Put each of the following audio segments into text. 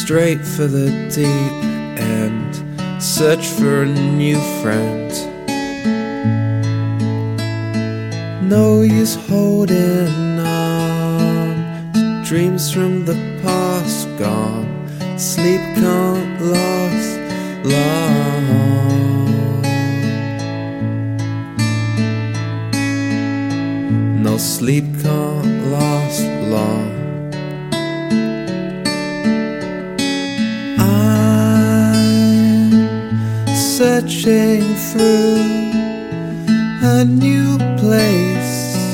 straight for the deep end, search for a new friend. No use holding on to dreams from the past gone. Sleep can't last long. No, sleep can't last long. I'm searching through a new place.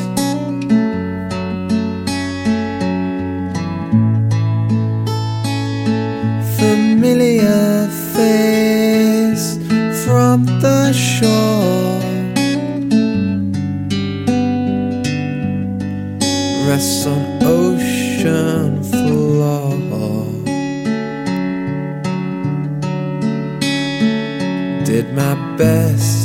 Familiar face from the shore rests on ocean floor. Did my best,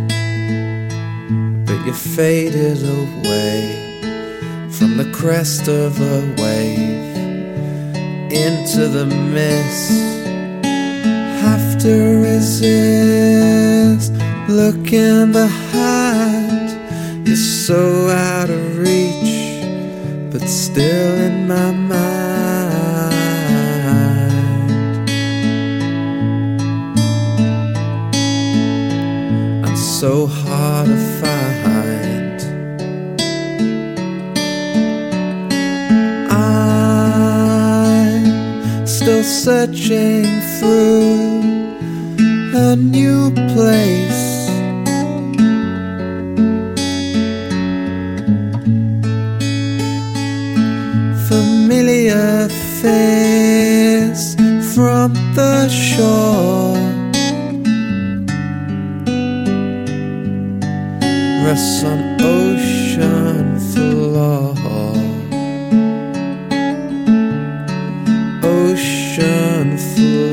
but you faded away from the crest of a wave into the mist. Have to resist, look in behind. You're so out of reach, but still in my mind. I'm so hard to find. I'm still searching through a new place. Familiar face from the shore rests on ocean floor. Ocean floor.